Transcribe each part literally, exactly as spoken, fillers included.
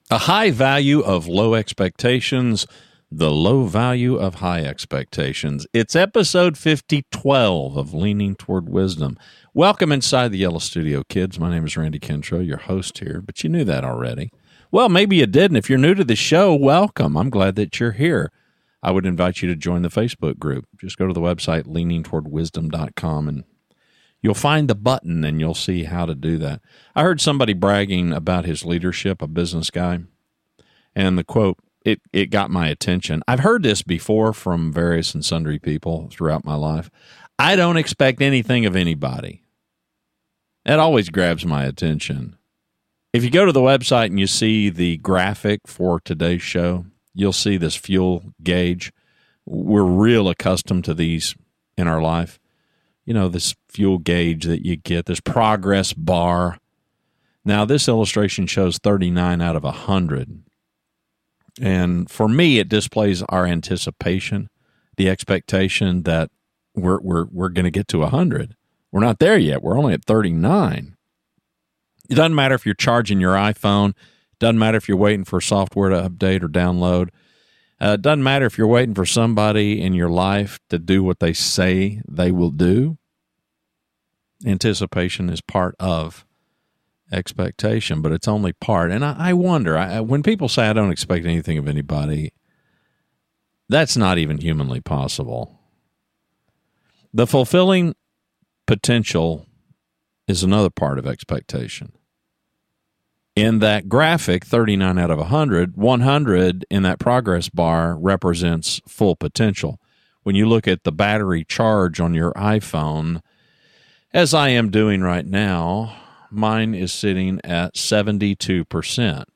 A high value of low expectations, the low value of high expectations. It's episode fifty twelve of Leaning Toward Wisdom. Welcome inside the Yellow Studio, kids. My name is Randy Kentro, your host here, but you knew that already. Well, maybe you didn't. If you're new to the show, welcome. I'm glad that you're here. I would invite you to join the Facebook group. Just go to the website, leaning toward wisdom dot com, and you'll find the button and you'll see how to do that. I heard somebody bragging about his leadership, a business guy, and the quote, it, it got my attention. I've heard this before from various and sundry people throughout my life. I don't expect anything of anybody. That always grabs my attention. If you go to the website and you see the graphic for today's show, you'll see this fuel gauge. We're real accustomed to these in our life. You know, this fuel gauge that you get, this progress bar. Now, this illustration shows thirty-nine out of one hundred. And for me, it displays our anticipation, the expectation that we're we're we're going to get to one hundred. We're not there yet. We're only at thirty-nine. It doesn't matter if you're charging your iPhone. It doesn't matter if you're waiting for software to update or download. Uh, it doesn't matter if you're waiting for somebody in your life to do what they say they will do. Anticipation is part of expectation, but it's only part. And I, I wonder, I, when people say I don't expect anything of anybody, that's not even humanly possible. The fulfilling potential is another part of expectation. In that graphic, thirty-nine out of one hundred, one hundred in that progress bar represents full potential. When you look at the battery charge on your iPhone, as I am doing right now, mine is sitting at seventy-two percent.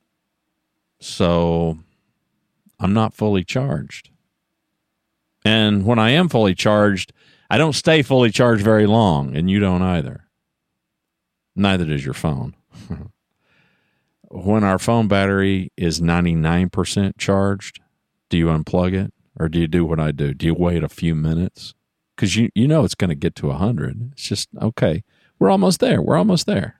So I'm not fully charged. And when I am fully charged, I don't stay fully charged very long, and you don't either. Neither does your phone. When our phone battery is ninety-nine percent charged, do you unplug it, or do you do what I do? Do you wait a few minutes? Because you, you know it's going to get to one hundred. It's just, okay, we're almost there. We're almost there.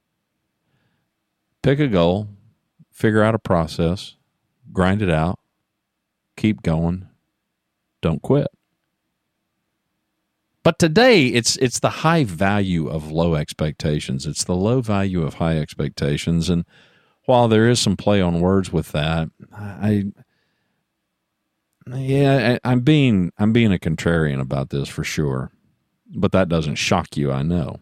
Pick a goal, figure out a process, grind it out, keep going, don't quit. But today, it's it's the high value of low expectations. It's the low value of high expectations. And while there is some play on words with that, I yeah, I, I'm being I'm being a contrarian about this for sure. But that doesn't shock you, I know.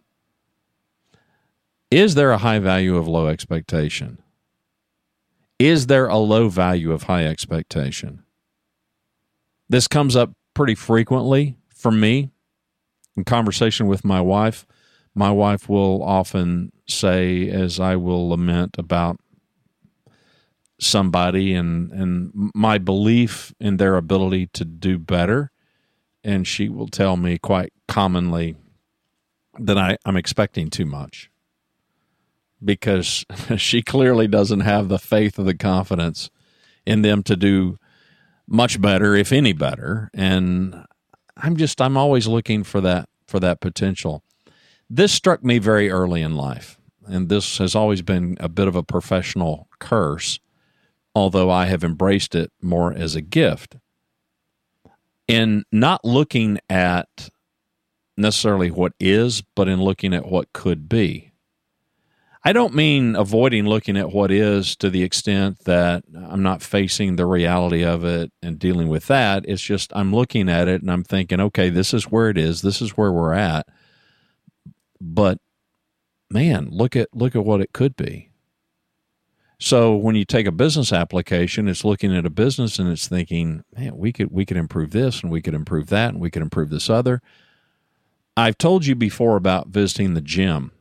Is there a high value of low expectation? Is there a low value of high expectation? This comes up pretty frequently for me. In conversation with my wife, my wife will often say, as I will lament about somebody and, and my belief in their ability to do better, and she will tell me quite commonly that I, I'm expecting too much because she clearly doesn't have the faith or the confidence in them to do much better, if any better, and I'm just, I'm always looking for that, for that potential. This struck me very early in life, and this has always been a bit of a professional curse, although I have embraced it more as a gift. In not looking at necessarily what is, but in looking at what could be. I don't mean avoiding looking at what is to the extent that I'm not facing the reality of it and dealing with that. It's just I'm looking at it and I'm thinking, okay, this is where it is. This is where we're at. But man, look at look at what it could be. So when you take a business application, it's looking at a business and it's thinking, man, we could we could improve this and we could improve that and we could improve this other. I've told you before about visiting the gym.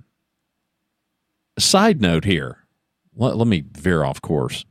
Side note here, let, let me veer off course.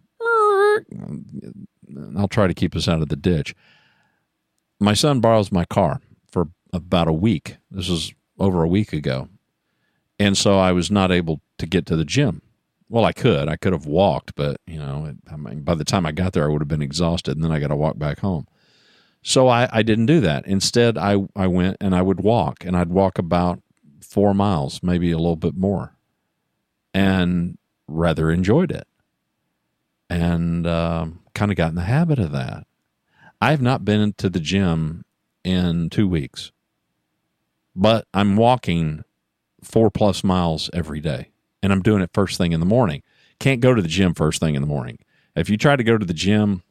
I'll try to keep us out of the ditch. My son borrows my car for about a week. This was over a week ago. And so I was not able to get to the gym. Well, I could. I could have walked, but, you know, I mean, by the time I got there, I would have been exhausted, and then I got to walk back home. So I, I didn't do that. Instead, I, I went and I would walk, and I'd walk about four miles, maybe a little bit more, and rather enjoyed it. and uh, kind of got in the habit of that. I've not been to the gym in two weeks, but I'm walking four plus miles every day, and I'm doing it first thing in the morning. Can't go to the gym first thing in the morning. If you try to go to the gym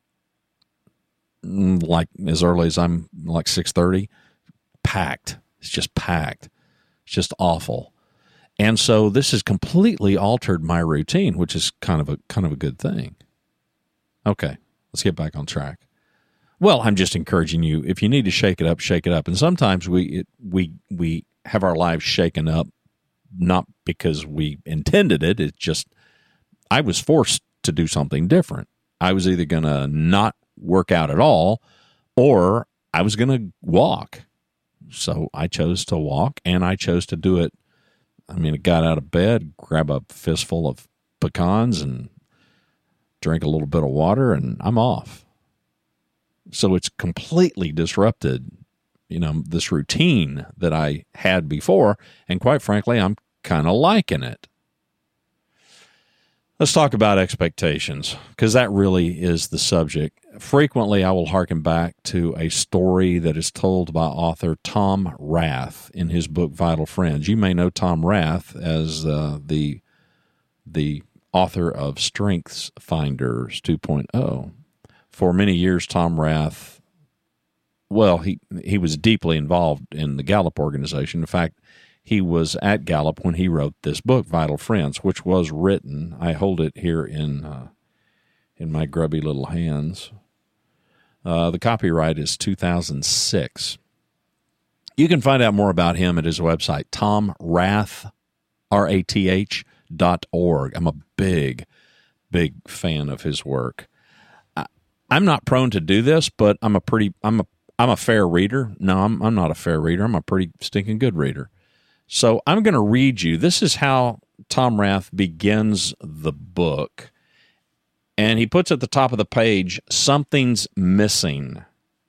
like as early as I'm like six thirty, packed. It's just packed. It's just awful. And so this has completely altered my routine, which is kind of a kind of a good thing. Okay, let's get back on track. Well, I'm just encouraging you, if you need to shake it up, shake it up. And sometimes we it, we we have our lives shaken up, not because we intended it. It's just I was forced to do something different. I was either going to not work out at all, or I was going to walk. So I chose to walk, and I chose to do it. I mean, I got out of bed, grab a fistful of pecans, and drink a little bit of water, and I'm off. So it's completely disrupted, you know, this routine that I had before, and quite frankly, I'm kind of liking it. Let's talk about expectations, because that really is the subject. Frequently, I will hearken back to a story that is told by author Tom Rath in his book Vital Friends. You may know Tom Rath as uh, the the author of Strengths Finders two point oh. For many years, Tom Rath, well, he he was deeply involved in the Gallup organization. In fact, he was at Gallup when he wrote this book, Vital Friends, which was written. I hold it here in uh, in my grubby little hands. Uh, the copyright is two thousand six. You can find out more about him at his website, Tom Rath, R A T H dot org. I'm a big, big fan of his work. I, I'm not prone to do this, but I'm a pretty, I'm a, I'm a fair reader. No, I'm, I'm not a fair reader. I'm a pretty stinking good reader. So I'm going to read you. This is how Tom Rath begins the book. And he puts at the top of the page, something's missing.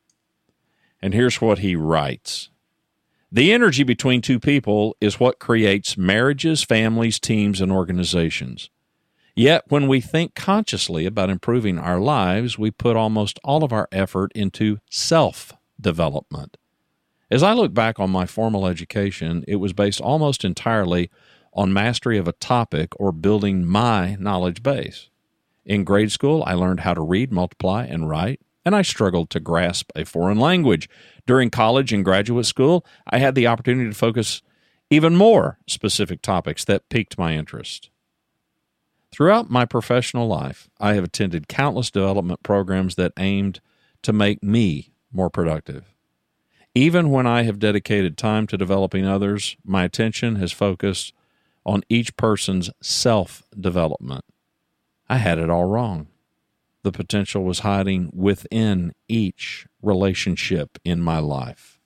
And here's what he writes. The energy between two people is what creates marriages, families, teams, and organizations. Yet when we think consciously about improving our lives, we put almost all of our effort into self-development. As I look back on my formal education, it was based almost entirely on mastery of a topic or building my knowledge base. In grade school, I learned how to read, multiply, and write, and I struggled to grasp a foreign language. During college and graduate school, I had the opportunity to focus even more specific topics that piqued my interest. Throughout my professional life, I have attended countless development programs that aimed to make me more productive. Even when I have dedicated time to developing others, my attention has focused on each person's self-development. I had it all wrong. The potential was hiding within each relationship in my life.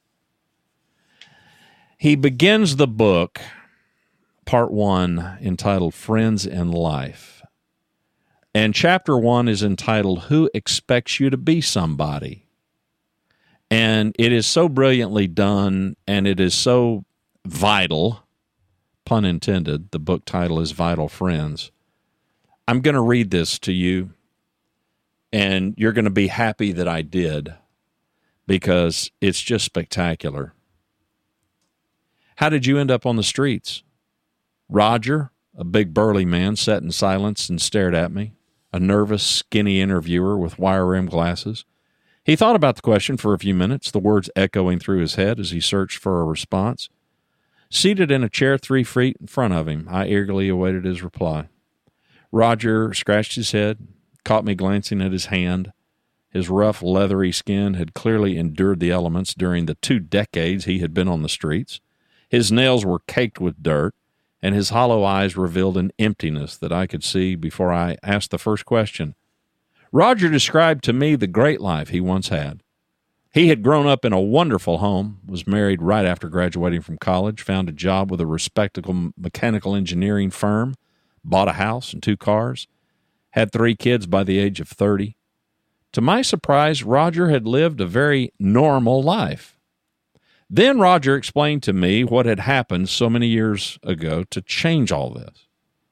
He begins the book, part one, entitled Friends in Life. And chapter one is entitled, Who Expects You to Be Somebody? And it is so brilliantly done, and it is so vital, pun intended. The book title is Vital Friends. I'm going to read this to you, and you're going to be happy that I did, because it's just spectacular. How did you end up on the streets? Roger, a big burly man, sat in silence and stared at me, a nervous, skinny interviewer with wire-rimmed glasses. He thought about the question for a few minutes, the words echoing through his head as he searched for a response. Seated in a chair three feet in front of him, I eagerly awaited his reply. Roger scratched his head, caught me glancing at his hand. His rough, leathery skin had clearly endured the elements during the two decades he had been on the streets. His nails were caked with dirt, and his hollow eyes revealed an emptiness that I could see before I asked the first question. Roger described to me the great life he once had. He had grown up in a wonderful home, was married right after graduating from college, found a job with a respectable mechanical engineering firm, bought a house and two cars, had three kids by the age of thirty. To my surprise, Roger had lived a very normal life. Then Roger explained to me what had happened so many years ago to change all this.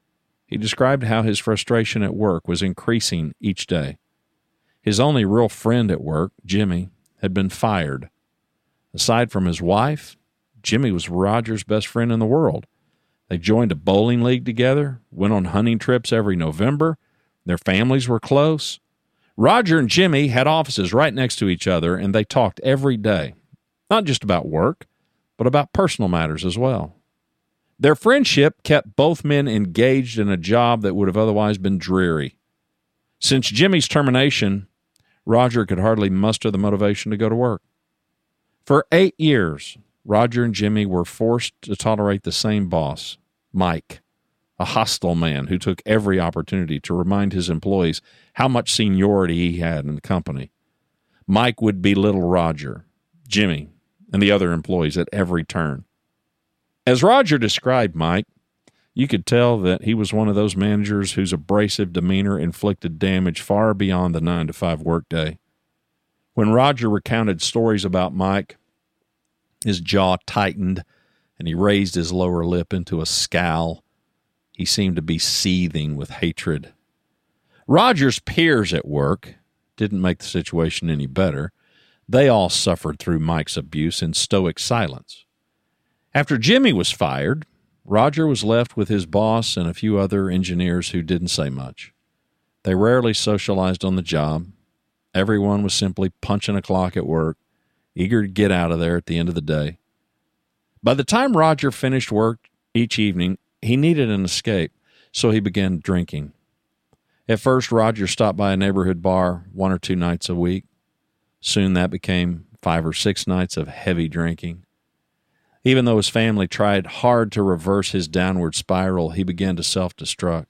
He described how his frustration at work was increasing each day. His only real friend at work, Jimmy, had been fired. Aside from his wife, Jimmy was Roger's best friend in the world. They joined a bowling league together, went on hunting trips every November. Their families were close. Roger and Jimmy had offices right next to each other, and they talked every day, not just about work, but about personal matters as well. Their friendship kept both men engaged in a job that would have otherwise been dreary. Since Jimmy's termination, Roger could hardly muster the motivation to go to work. For eight years, Roger and Jimmy were forced to tolerate the same boss, Mike, a hostile man who took every opportunity to remind his employees how much seniority he had in the company. Mike would belittle Roger, Jimmy, and the other employees at every turn. As Roger described Mike, you could tell that he was one of those managers whose abrasive demeanor inflicted damage far beyond the nine to five workday. When Roger recounted stories about Mike, his jaw tightened and he raised his lower lip into a scowl. He seemed to be seething with hatred. Roger's peers at work didn't make the situation any better. They all suffered through Mike's abuse in stoic silence. After Jimmy was fired, Roger was left with his boss and a few other engineers who didn't say much. They rarely socialized on the job. Everyone was simply punching a clock at work, eager to get out of there at the end of the day. By the time Roger finished work each evening, he needed an escape, so he began drinking. At first, Roger stopped by a neighborhood bar one or two nights a week. Soon that became five or six nights of heavy drinking. Even though his family tried hard to reverse his downward spiral, he began to self-destruct.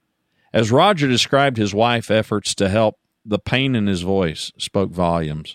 As Roger described his wife's efforts to help, the pain in his voice spoke volumes.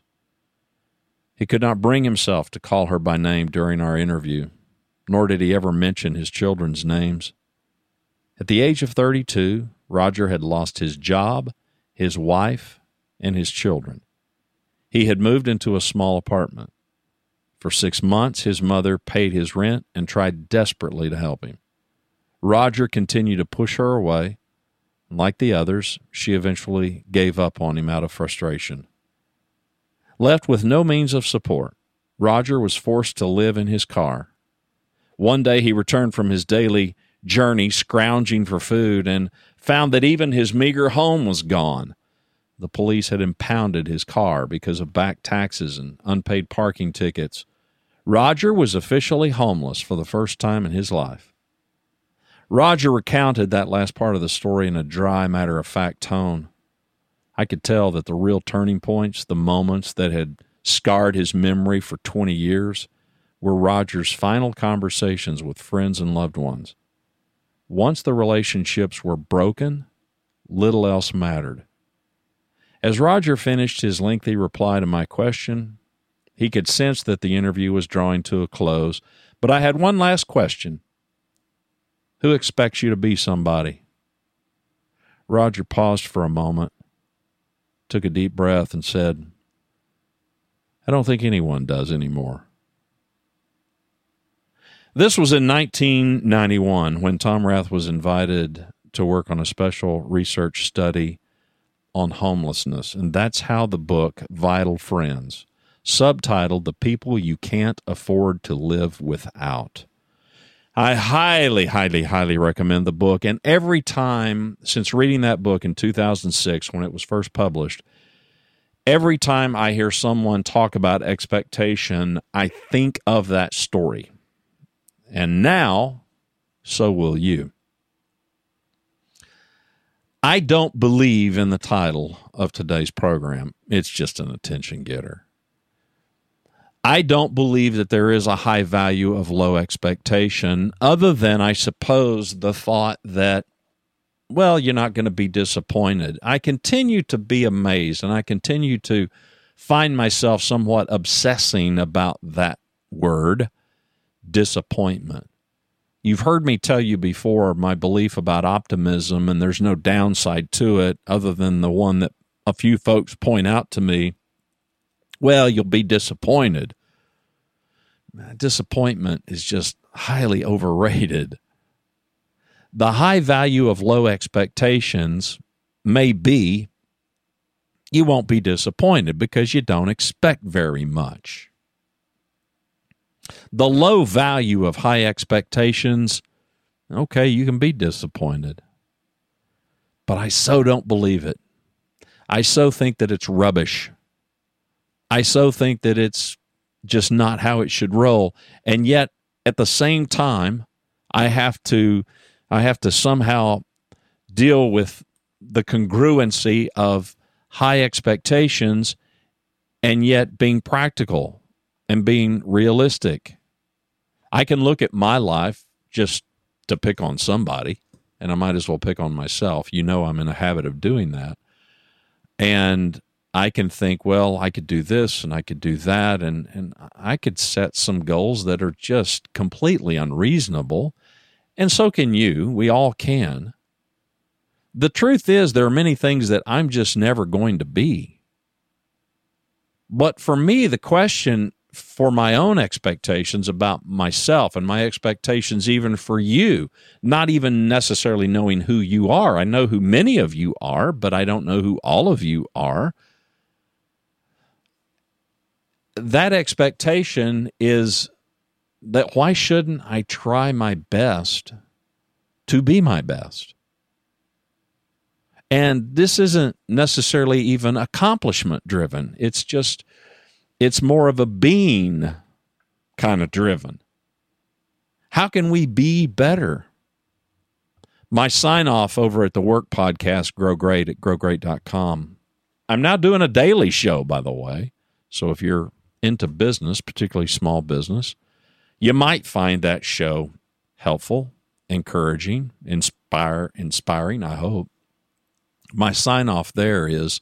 He could not bring himself to call her by name during our interview, nor did he ever mention his children's names. At the age of thirty-two, Roger had lost his job, his wife, and his children. He had moved into a small apartment. For six months, his mother paid his rent and tried desperately to help him. Roger continued to push her away. Like the others, she eventually gave up on him out of frustration. Left with no means of support, Roger was forced to live in his car. One day he returned from his daily journey scrounging for food and found that even his meager home was gone. The police had impounded his car because of back taxes and unpaid parking tickets. Roger was officially homeless for the first time in his life. Roger recounted that last part of the story in a dry, matter-of-fact tone. I could tell that the real turning points, the moments that had scarred his memory for twenty years, were Roger's final conversations with friends and loved ones. Once the relationships were broken, little else mattered. As Roger finished his lengthy reply to my question, he could sense that the interview was drawing to a close, but I had one last question. Who expects you to be somebody? Roger paused for a moment, took a deep breath, and said, I don't think anyone does anymore. This was in nineteen ninety-one when Tom Rath was invited to work on a special research study on homelessness, and that's how the book Vital Friends, subtitled The People You Can't Afford to Live Without. I highly, highly, highly recommend the book, and every time since reading that book in two thousand six when it was first published, every time I hear someone talk about expectation, I think of that story. And now, so will you. I don't believe in the title of today's program. It's just an attention getter. I don't believe that there is a high value of low expectation, other than, I suppose, the thought that, well, you're not going to be disappointed. I continue to be amazed, and I continue to find myself somewhat obsessing about that word, disappointment. You've heard me tell you before my belief about optimism, and there's no downside to it other than the one that a few folks point out to me. Well, you'll be disappointed. Disappointment is just highly overrated. The high value of low expectations may be you won't be disappointed because you don't expect very much. The low value of high expectations, okay, you can be disappointed. But I so don't believe it. I so think that it's rubbish. I so think that it's just not how it should roll. And yet, at the same time, I have to, I have to somehow deal with the congruency of high expectations and yet being practical and being realistic. I can look at my life, just to pick on somebody, and I might as well pick on myself. You know I'm in a habit of doing that. And I can think, well, I could do this and I could do that, and, and I could set some goals that are just completely unreasonable, and so can you. We all can. The truth is there are many things that I'm just never going to be. But for me, the question for my own expectations about myself and my expectations even for you, not even necessarily knowing who you are. I know who many of you are, but I don't know who all of you are. That expectation is that why shouldn't I try my best to be my best? And this isn't necessarily even accomplishment driven. It's just It's more of a being kind of driven. How can we be better? My sign off over at the work podcast, Grow Great, at grow great dot com. I'm now doing a daily show, by the way. So if you're into business, particularly small business, you might find that show helpful, encouraging, inspire, inspiring, I hope. My sign off there is,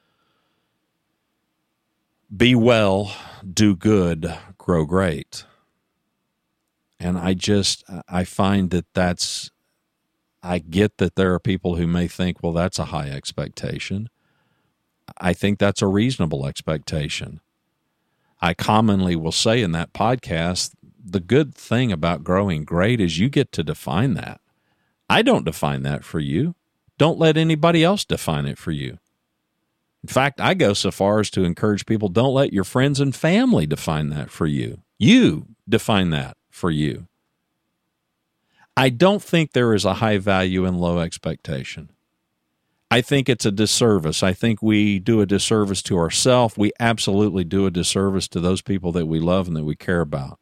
be well, do good, grow great. And I just, I find that that's, I get that there are people who may think, well, that's a high expectation. I think that's a reasonable expectation. I commonly will say in that podcast, the good thing about growing great is you get to define that. I don't define that for you. Don't let anybody else define it for you. In fact, I go so far as to encourage people, don't let your friends and family define that for you. You define that for you. I don't think there is a high value in low expectation. I think it's a disservice. I think we do a disservice to ourselves. We absolutely do a disservice to those people that we love and that we care about.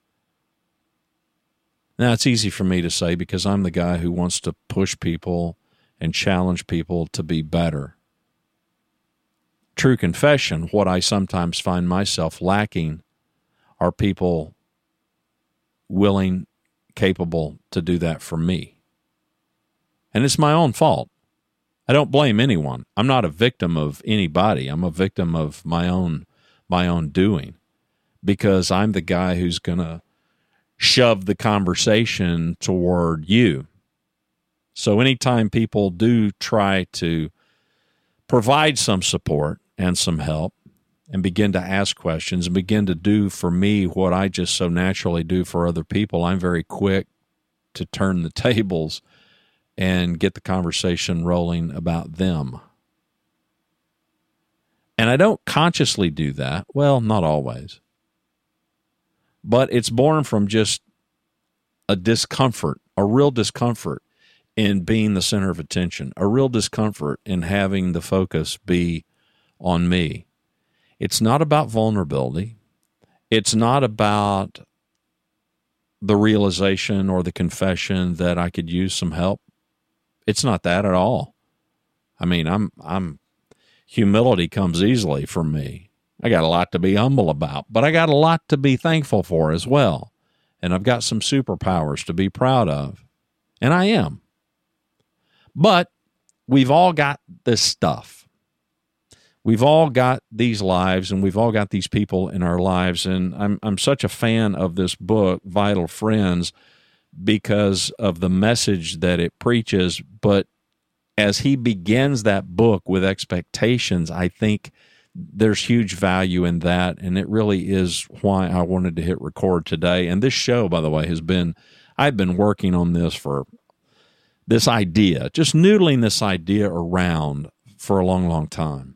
Now, it's easy for me to say because I'm the guy who wants to push people and challenge people to be better. True confession, what I sometimes find myself lacking are people willing, capable to do that for me. And it's my own fault. I don't blame anyone. I'm not a victim of anybody. I'm a victim of my own my own doing because I'm the guy who's going to shove the conversation toward you. So anytime people do try to provide some support and some help and begin to ask questions and begin to do for me what I just so naturally do for other people, I'm very quick to turn the tables and get the conversation rolling about them. And I don't consciously do that. Well, not always. But it's born from just a discomfort, a real discomfort in being the center of attention, a real discomfort in having the focus be on me. It's not about vulnerability. It's not about the realization or the confession that I could use some help. It's not that at all. I mean, I'm I'm humility comes easily for me. I got a lot to be humble about, but I got a lot to be thankful for as well. And I've got some superpowers to be proud of. And I am. But we've all got this stuff. We've all got these lives, and we've all got these people in our lives. And I'm I'm such a fan of this book, Vital Friends, because of the message that it preaches. But as he begins that book with expectations, I think there's huge value in that. And it really is why I wanted to hit record today. And this show, by the way, has been, I've been working on this for this idea, just noodling this idea around for a long, long time.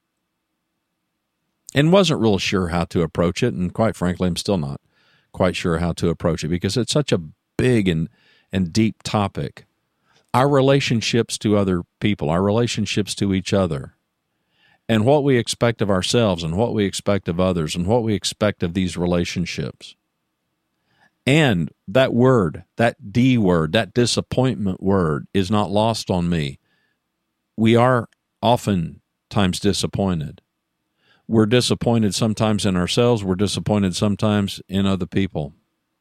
And wasn't real sure how to approach it. And quite frankly, I'm still not quite sure how to approach it because it's such a big and, and deep topic. Our relationships to other people, our relationships to each other, and what we expect of ourselves and what we expect of others and what we expect of these relationships. And that word, that D word, that disappointment word is not lost on me. We are oftentimes disappointed. We're disappointed sometimes in ourselves. We're disappointed sometimes in other people.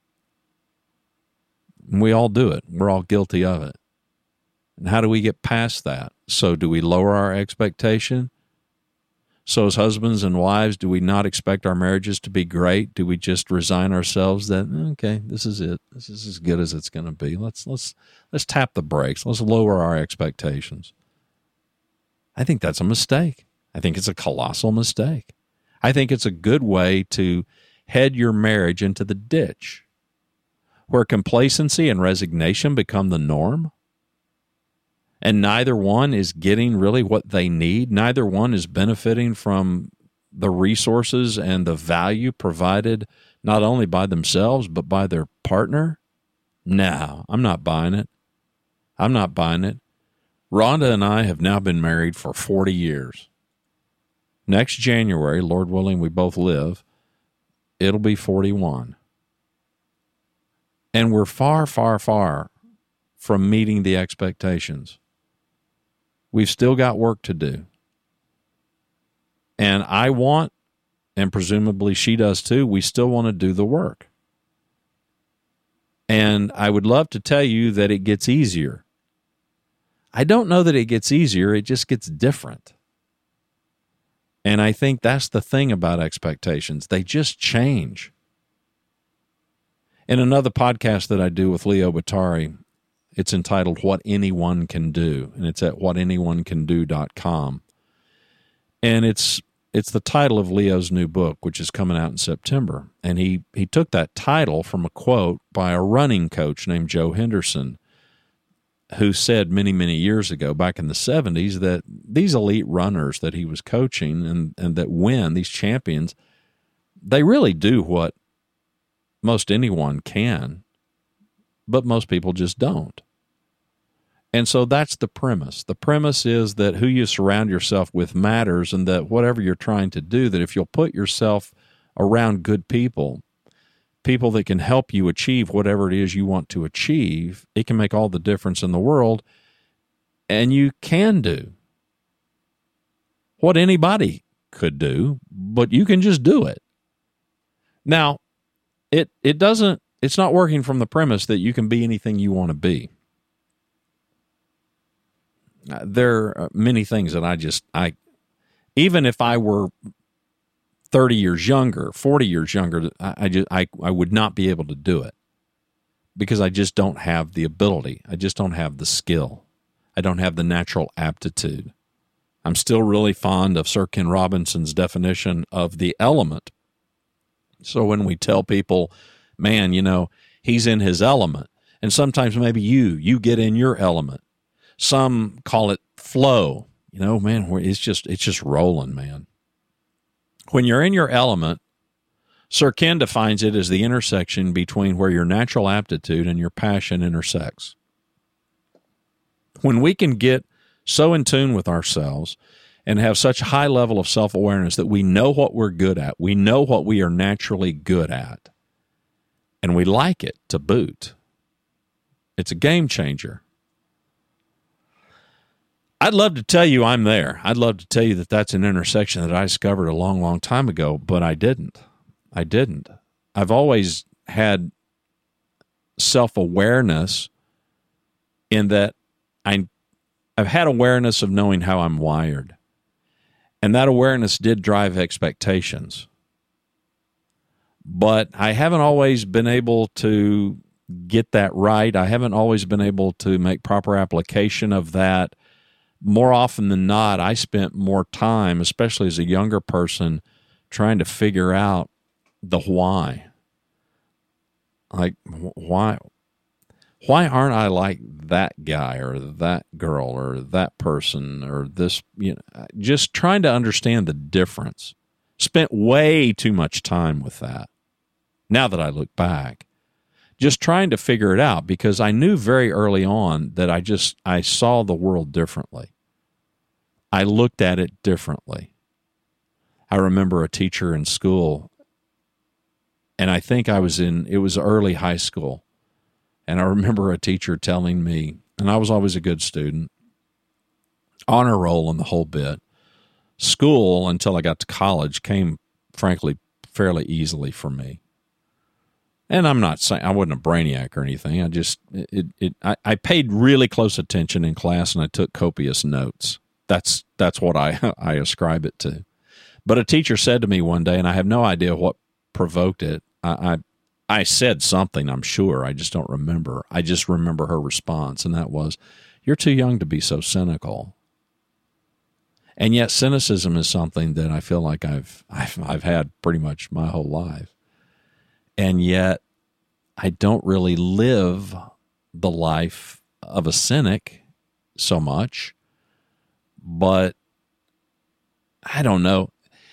And we all do it. We're all guilty of it. And how do we get past that? So do we lower our expectation? So as husbands and wives, do we not expect our marriages to be great? Do we just resign ourselves that, okay, this is it. This is as good as it's going to be. Let's let's let's tap the brakes. Let's lower our expectations. I think that's a mistake. I think it's a colossal mistake. I think it's a good way to head your marriage into the ditch, where complacency and resignation become the norm. And neither one is getting really what they need. Neither one is benefiting from the resources and the value provided not only by themselves, but by their partner. No, I'm not buying it. I'm not buying it. Rhonda and I have now been married for forty years. Next January, Lord willing, we both live, it'll be forty-one. And we're far, far, far from meeting the expectations. We've still got work to do. And I want, and presumably she does too, we still want to do the work. And I would love to tell you that it gets easier. I don't know that it gets easier, it just gets different. And I think that's the thing about expectations. They just change. In another podcast that I do with Leo Batari, it's entitled What Anyone Can Do, and it's at what anyone can do dot com. And it's it's the title of Leo's new book, which is coming out in September. And he, he took that title from a quote by a running coach named Joe Henderson, who said many, many years ago, back in the seventies, that these elite runners that he was coaching and, and that win, these champions, they really do what most anyone can, but most people just don't. And so that's the premise. The premise is that who you surround yourself with matters, and that whatever you're trying to do, that if you'll put yourself around good people, people that can help you achieve whatever it is you want to achieve, it can make all the difference in the world. And you can do what anybody could do, but you can just do it. Now, it it doesn't, it's not working from the premise that you can be anything you want to be. Uh, there are many things that I just, I, even if I were thirty years younger, forty years younger, I, I just, I, I would not be able to do it because I just don't have the ability. I just don't have the skill. I don't have the natural aptitude. I'm still really fond of Sir Ken Robinson's definition of the element. So when we tell people, man, you know, he's in his element, and sometimes maybe you, you get in your element. Some call it flow. You know, man, it's just, it's just rolling, man. When you're in your element, Sir Ken defines it as the intersection between where your natural aptitude and your passion intersects. When we can get so in tune with ourselves and have such a high level of self-awareness that we know what we're good at, we know what we are naturally good at, and we like it to boot, it's a game changer. I'd love to tell you I'm there. I'd love to tell you that that's an intersection that I discovered a long, long time ago, but I didn't. I didn't. I've always had self-awareness in that I, I've had awareness of knowing how I'm wired. And that awareness did drive expectations. But I haven't always been able to get that right. I haven't always been able to make proper application of that. More often than not, I spent more time, especially as a younger person, trying to figure out the why. Like, why Why aren't I like that guy or that girl or that person or this? You know, just trying to understand the difference. Spent way too much time with that. Now that I look back, just trying to figure it out, because I knew very early on that I just, I saw the world differently. I looked at it differently. I remember a teacher in school, and I think I was in, it was early high school. And I remember a teacher telling me, and I was always a good student, honor roll and the whole bit. School, until I got to college, came, frankly, fairly easily for me. And I'm not saying I wasn't a brainiac or anything. I just, it, it, I, I paid really close attention in class, and I took copious notes. That's, that's what I, I ascribe it to. But a teacher said to me one day, and I have no idea what provoked it. I, I I said something, I'm sure. I just don't remember. I just remember her response, and that was, "You're too young to be so cynical." And yet cynicism is something that I feel like I've I've, I've had pretty much my whole life. And yet I don't really live the life of a cynic so much. But I don't know.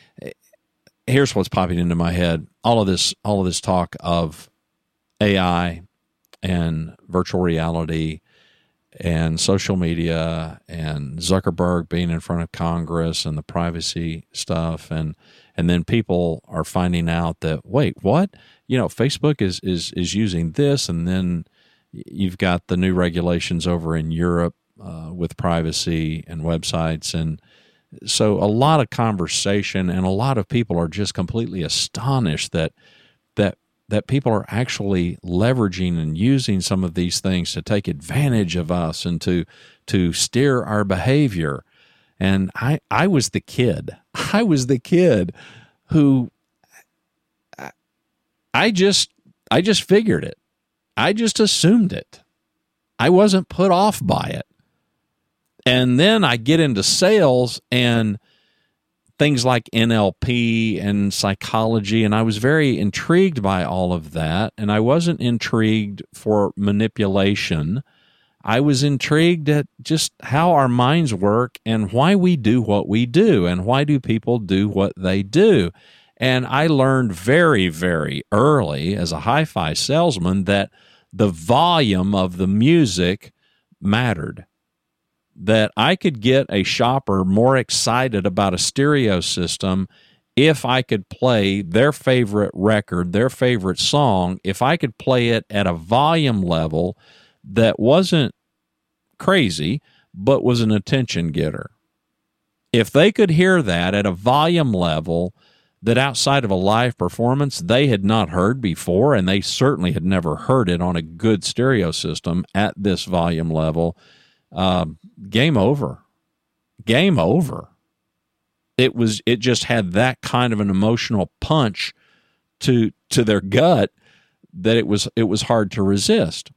Here's what's popping into my head. All of this, all of this talk of A I and virtual reality and social media and Zuckerberg being in front of Congress and the privacy stuff. And, and then people are finding out that, wait, what? You know, Facebook is, is, is using this. And then you've got the new regulations over in Europe uh, with privacy and websites. And so a lot of conversation, and a lot of people are just completely astonished that that that people are actually leveraging and using some of these things to take advantage of us and to to steer our behavior. And I I was the kid. I was the kid who I just I just figured it. I just assumed it. I wasn't put off by it. And then I get into sales and things like N L P and psychology, and I was very intrigued by all of that. And I wasn't intrigued for manipulation. I was intrigued at just how our minds work and why we do what we do and why do people do what they do. And I learned very, very early as a hi-fi salesman that the volume of the music mattered. That I could get a shopper more excited about a stereo system if I could play their favorite record, their favorite song, if I could play it at a volume level that wasn't crazy, but was an attention getter. If they could hear that at a volume level that outside of a live performance they had not heard before, and they certainly had never heard it on a good stereo system at this volume level, Uh, game over. Game over. It was. It just had that kind of an emotional punch to to their gut that it was it was hard to resist.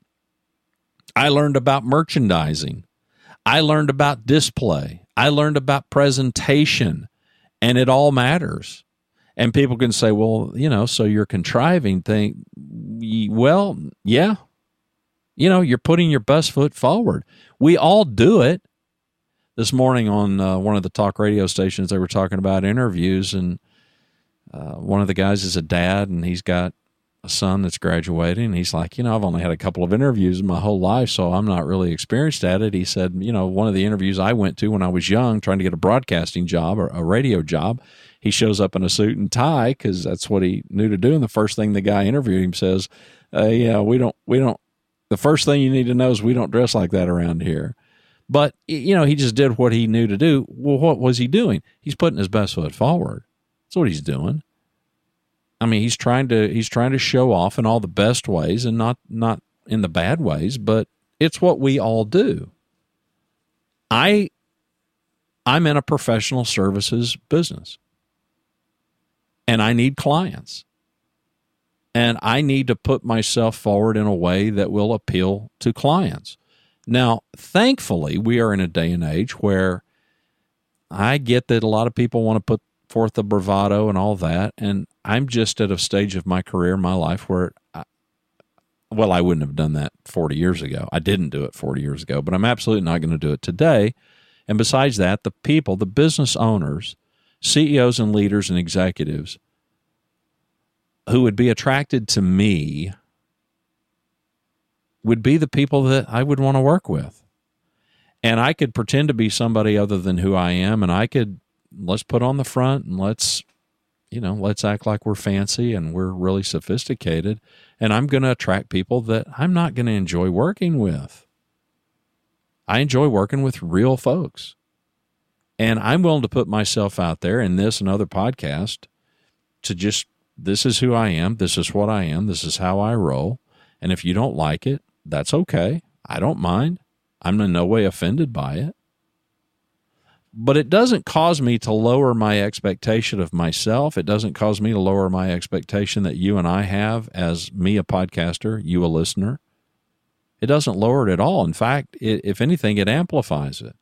I learned about merchandising. I learned about display. I learned about presentation, and it all matters. And people can say, "Well, you know, so you're contriving thing." Well, yeah. You know, you're putting your best foot forward. We all do it. This morning on uh, one of the talk radio stations, they were talking about interviews, and uh, one of the guys is a dad, and he's got a son that's graduating. And he's like, you know, I've only had a couple of interviews in my whole life, so I'm not really experienced at it. He said, you know, one of the interviews I went to when I was young, trying to get a broadcasting job or a radio job, he shows up in a suit and tie because that's what he knew to do. And the first thing the guy interviewing him says, uh, yeah, we don't, we don't, the first thing you need to know is we don't dress like that around here. But, you know, he just did what he knew to do. Well, what was he doing? He's putting his best foot forward. That's what he's doing. I mean, he's trying to he's trying to show off in all the best ways and not not in the bad ways, but it's what we all do. I I'm in a professional services business. And I need clients. And I need to put myself forward in a way that will appeal to clients. Now, thankfully, we are in a day and age where I get that a lot of people want to put forth the bravado and all that, and I'm just at a stage of my career, my life, where I, Well, I wouldn't have done that forty years ago. I didn't do it forty years ago, but I'm absolutely not going to do it today. And besides that, the people, the business owners, C E Os and leaders and executives who would be attracted to me would be the people that I would want to work with. And I could pretend to be somebody other than who I am, and I could, let's put on the front and let's, you know, let's act like we're fancy and we're really sophisticated. And I'm going to attract people that I'm not going to enjoy working with. I enjoy working with real folks. And I'm willing to put myself out there in this and other podcasts to just, this is who I am. This is what I am. This is how I roll. And if you don't like it, that's okay. I don't mind. I'm in no way offended by it. But it doesn't cause me to lower my expectation of myself. It doesn't cause me to lower my expectation that you and I have as me, a podcaster, you, a listener. It doesn't lower it at all. In fact, it, if anything, it amplifies it.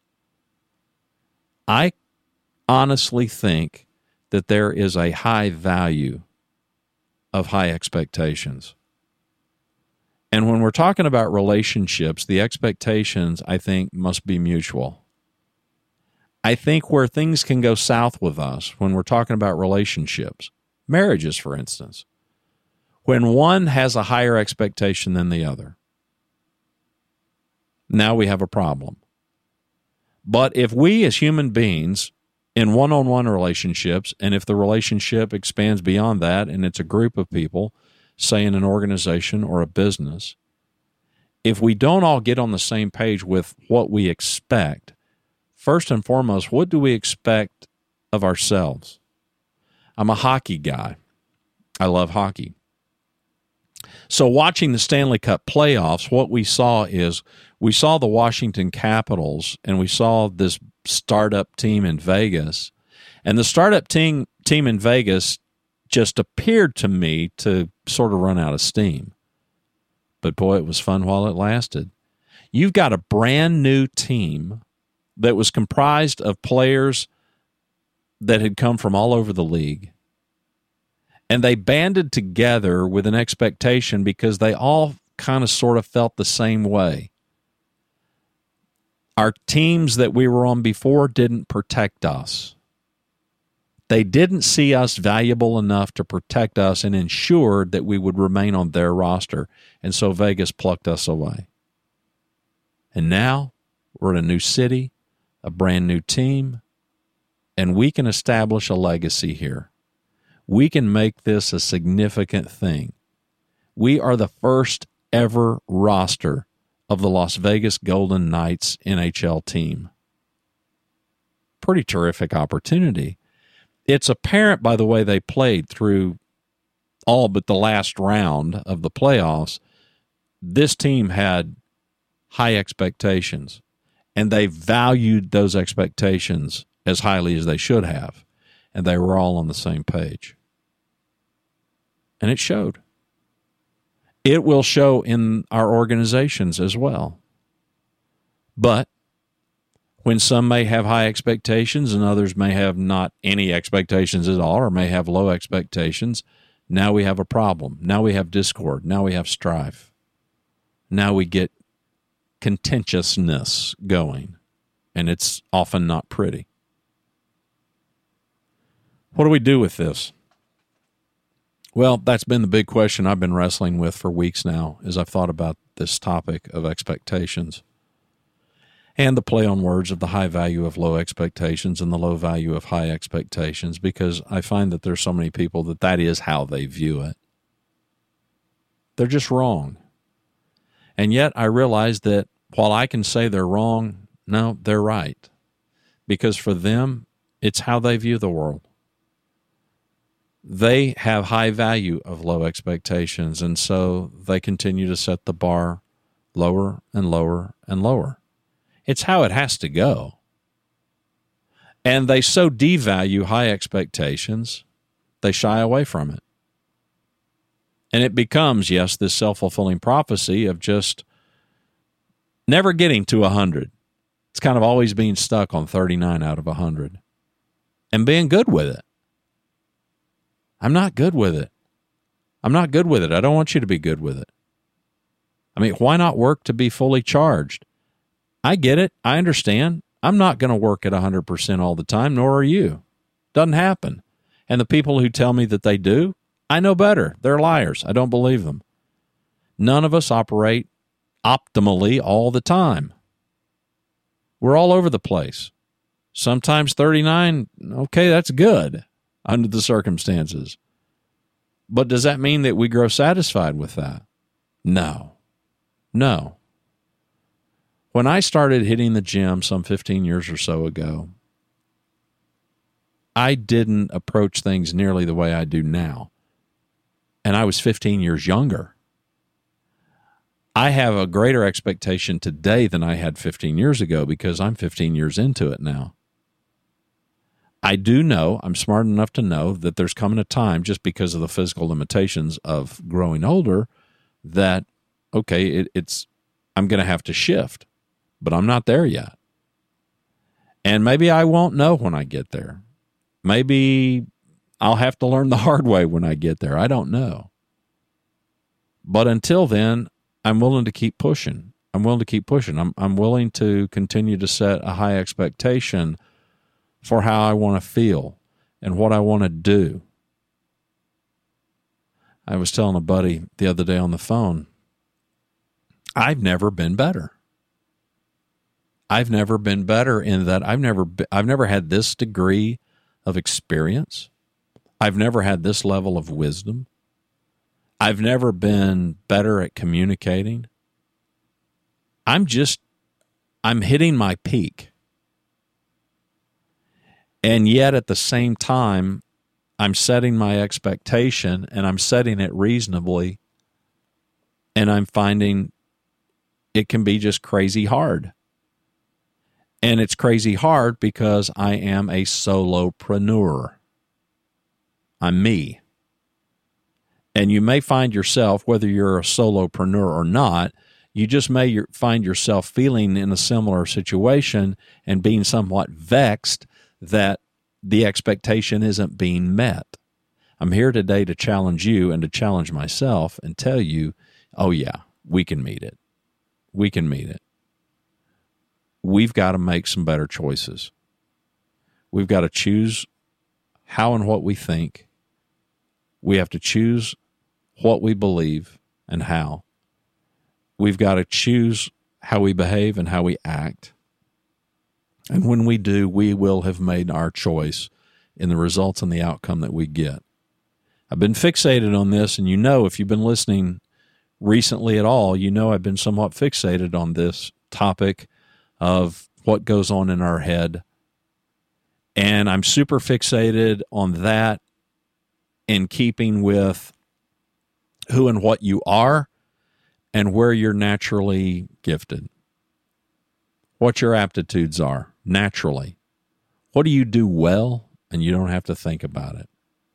I honestly think that there is a high value of high expectations. And when we're talking about relationships, the expectations, I think, must be mutual. I think where things can go south with us when we're talking about relationships, marriages, for instance, when one has a higher expectation than the other, now we have a problem. But if we as human beings in one-on-one relationships, and if the relationship expands beyond that and it's a group of people, say in an organization or a business, if we don't all get on the same page with what we expect, first and foremost, what do we expect of ourselves? I'm a hockey guy. I love hockey. So watching the Stanley Cup playoffs, what we saw is we saw the Washington Capitals and we saw this startup team in Vegas. And the startup team, team in Vegas just appeared to me to sort of run out of steam. But boy, it was fun while it lasted. You've got a brand new team that was comprised of players that had come from all over the league. And they banded together with an expectation because they all kind of sort of felt the same way. Our teams that we were on before didn't protect us. They didn't see us valuable enough to protect us and ensure that we would remain on their roster. And so Vegas plucked us away. And now we're in a new city, a brand new team, and we can establish a legacy here. We can make this a significant thing. We are the first ever roster of the Las Vegas Golden Knights N H L team. Pretty terrific opportunity. It's apparent by the way they played through all but the last round of the playoffs, this team had high expectations, and they valued those expectations as highly as they should have, and they were all on the same page. And it showed. It will show in our organizations as well. But when some may have high expectations and others may have not any expectations at all or may have low expectations, now we have a problem. Now we have discord. Now we have strife. Now we get contentiousness going, and it's often not pretty. What do we do with this? Well, that's been the big question I've been wrestling with for weeks now as I've thought about this topic of expectations and the play on words of the high value of low expectations and the low value of high expectations, because I find that there's so many people that that is how they view it. They're just wrong. And yet I realize that while I can say they're wrong, no, they're right. Because for them, it's how they view the world. They have high value of low expectations, and so they continue to set the bar lower and lower and lower. It's how it has to go. And they so devalue high expectations, they shy away from it. And it becomes, yes, this self-fulfilling prophecy of just never getting to one hundred. It's kind of always being stuck on thirty-nine out of one hundred and being good with it. I'm not good with it. I'm not good with it. I don't want you to be good with it. I mean, why not work to be fully charged? I get it. I understand. I'm not going to work at one hundred percent all the time, nor are you. Doesn't happen. And the people who tell me that they do, I know better. They're liars. I don't believe them. None of us operate optimally all the time. We're all over the place. Sometimes thirty-nine, okay, that's good under the circumstances. But does that mean that we grow satisfied with that? No. No. When I started hitting the gym some fifteen years or so ago, I didn't approach things nearly the way I do now. And I was fifteen years younger. I have a greater expectation today than I had fifteen years ago because I'm fifteen years into it now. I do know, I'm smart enough to know that there's coming a time, just because of the physical limitations of growing older, that, okay, it, it's, I'm going to have to shift, but I'm not there yet. And maybe I won't know when I get there. Maybe I'll have to learn the hard way when I get there. I don't know. But until then, I'm willing to keep pushing. I'm willing to keep pushing. I'm, I'm willing to continue to set a high expectation for how I want to feel and what I want to do. I was telling a buddy the other day on the phone, I've never been better. I've never been better in that I've never been, I've never had this degree of experience. I've never had this level of wisdom. I've never been better at communicating. I'm just, I'm hitting my peak. And yet at the same time, I'm setting my expectation and I'm setting it reasonably. And I'm finding it can be just crazy hard. And it's crazy hard because I am a solopreneur. I'm me. And you may find yourself, whether you're a solopreneur or not, you just may find yourself feeling in a similar situation and being somewhat vexed that the expectation isn't being met. I'm here today to challenge you and to challenge myself and tell you, oh yeah, we can meet it. We can meet it. We've got to make some better choices. We've got to choose how and what we think. We have to choose what we believe and how. We've got to choose how we behave and how we act. And when we do, we will have made our choice in the results and the outcome that we get. I've been fixated on this, and you know, if you've been listening recently at all, you know I've been somewhat fixated on this topic of what goes on in our head. And I'm super fixated on that in keeping with who and what you are and where you're naturally gifted. What your aptitudes are naturally. What do you do well and you don't have to think about it?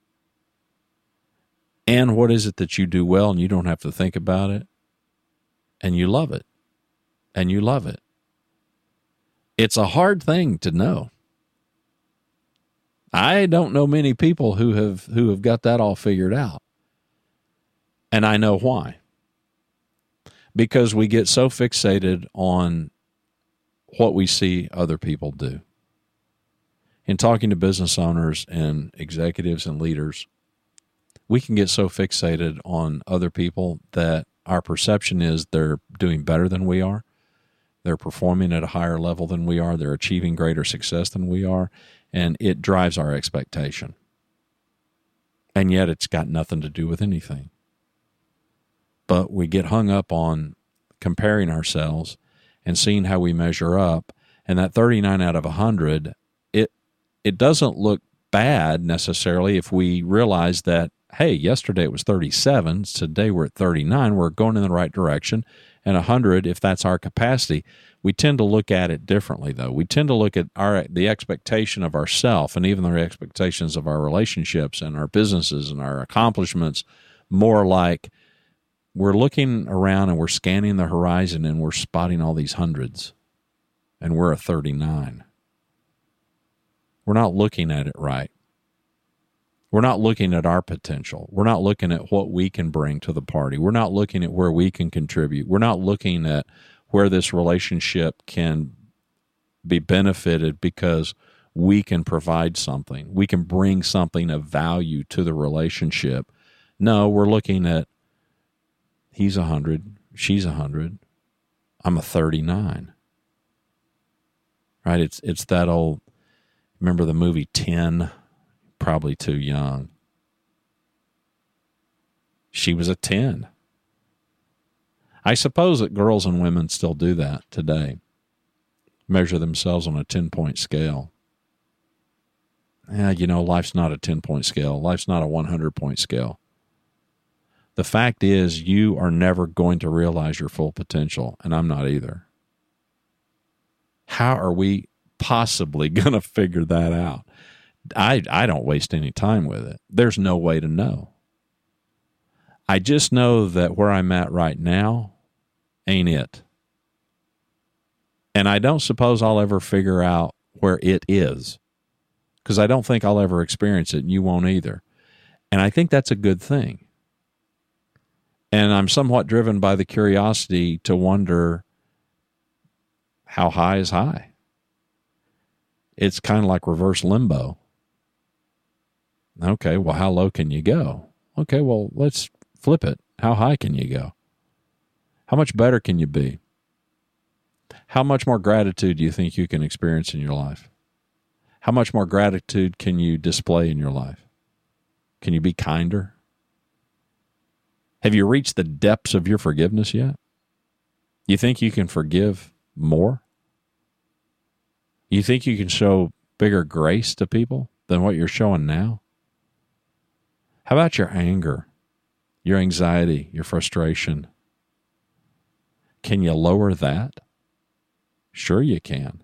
And what is it that you do well and you don't have to think about it? And you love it. And you love it. It's a hard thing to know. I don't know many people who have who have got that all figured out. And I know why. Because we get so fixated on what we see other people do. In talking to business owners and executives and leaders, we can get so fixated on other people that our perception is they're doing better than we are. They're performing at a higher level than we are. They're achieving greater success than we are. And it drives our expectation. And yet it's got nothing to do with anything. But we get hung up on comparing ourselves and seeing how we measure up. And that thirty-nine out of one hundred, it it doesn't look bad necessarily if we realize that, hey, yesterday it was thirty-seven, today we're at thirty-nine, we're going in the right direction. And one hundred, if that's our capacity, we tend to look at it differently, though. We tend to look at our the expectation of ourself and even the expectations of our relationships and our businesses and our accomplishments more like we're looking around and we're scanning the horizon and we're spotting all these hundreds, and we're a thirty-nine. We're not looking at it right. We're not looking at our potential. We're not looking at what we can bring to the party. We're not looking at where we can contribute. We're not looking at where this relationship can be benefited because we can provide something. We can bring something of value to the relationship. No, we're looking at he's a hundred, she's a hundred, I'm a thirty-nine. Right? It's it's that old, remember the movie ten? Probably too young. She was a ten. I suppose that girls and women still do that today. Measure themselves on a ten-point scale. Yeah, you know, life's not a ten-point scale. Life's not a one hundred-point scale. The fact is, you are never going to realize your full potential, and I'm not either. How are we possibly going to figure that out? I, I don't waste any time with it. There's no way to know. I just know that where I'm at right now ain't it. And I don't suppose I'll ever figure out where it is, because I don't think I'll ever experience it, and you won't either. And I think that's a good thing. And I'm somewhat driven by the curiosity to wonder how high is high. It's kind of like reverse limbo. Okay, well, how low can you go? Okay, well, let's flip it. How high can you go? How much better can you be? How much more gratitude do you think you can experience in your life? How much more gratitude can you display in your life? Can you be kinder? Have you reached the depths of your forgiveness yet? You think you can forgive more? You think you can show bigger grace to people than what you're showing now? How about your anger, your anxiety, your frustration? Can you lower that? Sure you can.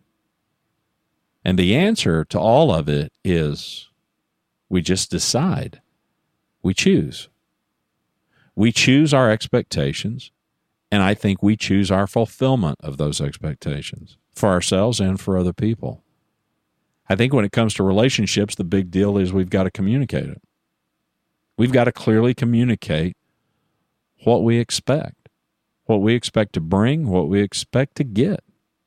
And the answer to all of it is we just decide. We choose. We choose our expectations, and I think we choose our fulfillment of those expectations for ourselves and for other people. I think when it comes to relationships, the big deal is we've got to communicate it. We've got to clearly communicate what we expect, what we expect to bring, what we expect to get,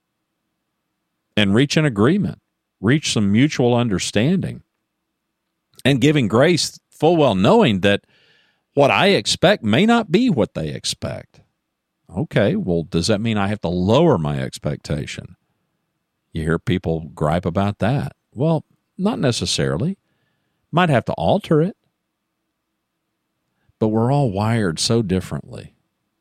and reach an agreement, reach some mutual understanding, and giving grace full well knowing that what I expect may not be what they expect. Okay, well, does that mean I have to lower my expectation? You hear people gripe about that. Well, not necessarily. Might have to alter it. But we're all wired so differently.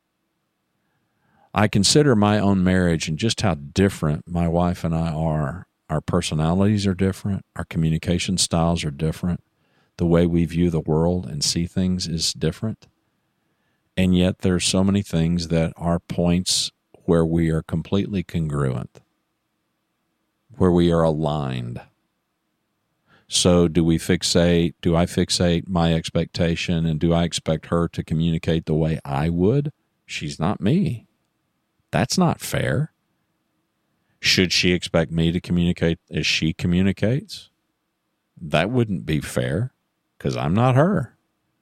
I consider my own marriage and just how different my wife and I are. Our personalities are different. Our communication styles are different. The way we view the world and see things is different. And yet there's so many things that are points where we are completely congruent, where we are aligned. So do we fixate, do I fixate my expectation, and do I expect her to communicate the way I would? She's not me. That's not fair. Should she expect me to communicate as she communicates? That wouldn't be fair, because I'm not her.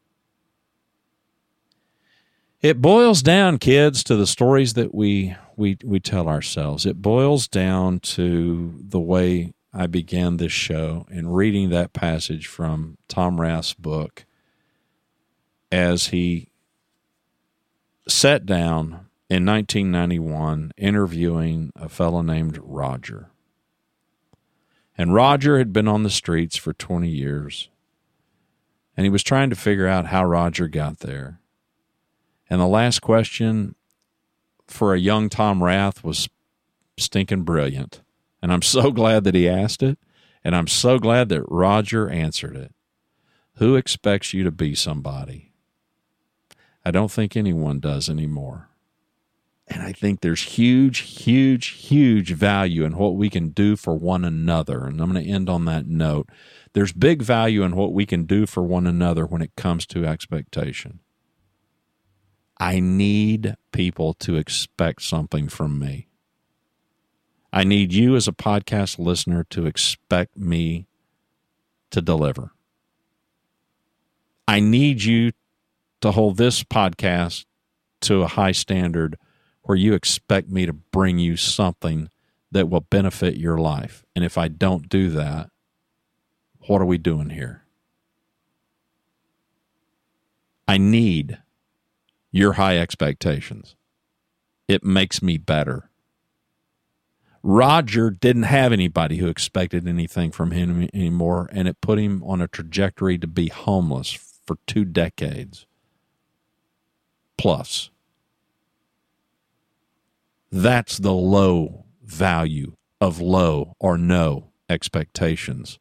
It boils down, kids, to the stories that we, we, we tell ourselves. It boils down to the way I began this show and reading that passage from Tom Rath's book as he sat down in nineteen ninety-one interviewing a fellow named Roger. And Roger had been on the streets for twenty years, and he was trying to figure out how Roger got there. And the last question for a young Tom Rath was stinking brilliant. And I'm so glad that he asked it, and I'm so glad that Roger answered it. Who expects you to be somebody? I don't think anyone does anymore. And I think there's huge, huge, huge value in what we can do for one another. And I'm going to end on that note. There's big value in what we can do for one another when it comes to expectation. I need people to expect something from me. I need you as a podcast listener to expect me to deliver. I need you to hold this podcast to a high standard where you expect me to bring you something that will benefit your life. And if I don't do that, what are we doing here? I need your high expectations. It makes me better. Roger didn't have anybody who expected anything from him anymore, and it put him on a trajectory to be homeless for two decades plus. That's the low value of low or no expectations.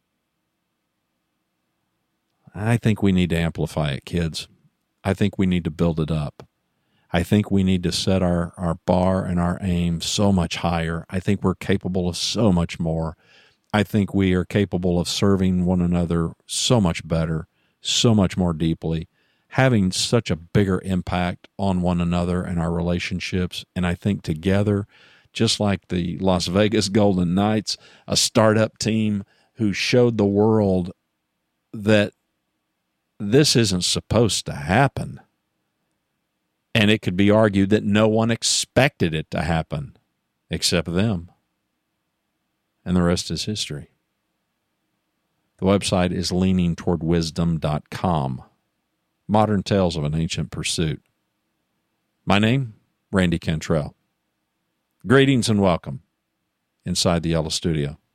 I think we need to amplify it, kids. I think we need to build it up. I think we need to set our, our bar and our aim so much higher. I think we're capable of so much more. I think we are capable of serving one another so much better, so much more deeply, having such a bigger impact on one another and our relationships. And I think together, just like the Las Vegas Golden Knights, a startup team who showed the world that this isn't supposed to happen. And it could be argued that no one expected it to happen except them. And the rest is history. The website is leaning toward wisdom dot com. Modern Tales of an Ancient Pursuit. My name, Randy Cantrell. Greetings and welcome inside the Yellow Studio.